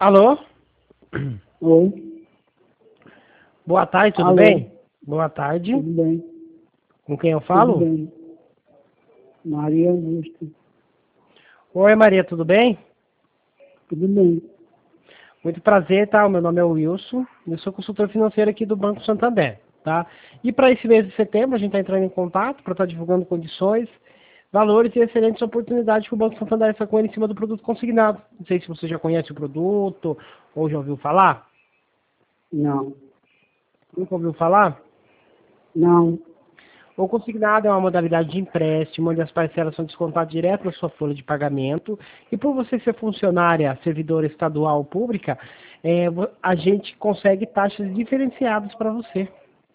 Alô? Oi. Boa tarde, tudo Alô. bem? Boa tarde. Tudo bem? Com quem eu Tudo falo? bem. Maria Augusta. Oi, Maria, tudo bem? Tudo bem. Muito prazer, tá? O meu nome é Wilson, eu sou consultor financeiro aqui do Banco Santander, tá? E para esse mês de setembro, a gente está entrando em contato para estar divulgando condições, valores e excelentes oportunidades que o Banco Santander foi com ele em cima do produto consignado. Não sei se você já conhece o produto ou já ouviu falar. Não. Nunca ouviu falar? Não. O consignado é uma modalidade de empréstimo, onde as parcelas são descontadas direto na sua folha de pagamento. E por você ser funcionária, servidora estadual ou pública, a gente consegue taxas diferenciadas para você.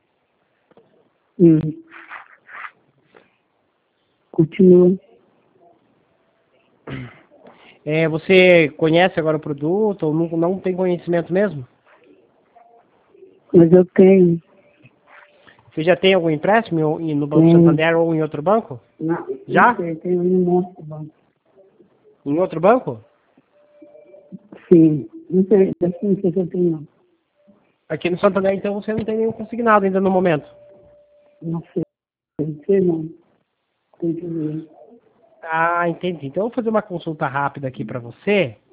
Hum. Continua. Você conhece agora o produto ou não tem conhecimento mesmo? Mas eu tenho. Você já tem algum empréstimo no Banco Tenho. Santander ou em outro banco? Não. Já? Não sei, tenho um monte de banco. Em outro banco? Sim. Não sei, não sei se eu tenho, não. Aqui no Santander, então, você não tem nenhum consignado ainda no momento. Não sei. Não sei, não. Tem que ver. Ah, entendi. Então, eu vou fazer uma consulta rápida aqui para você.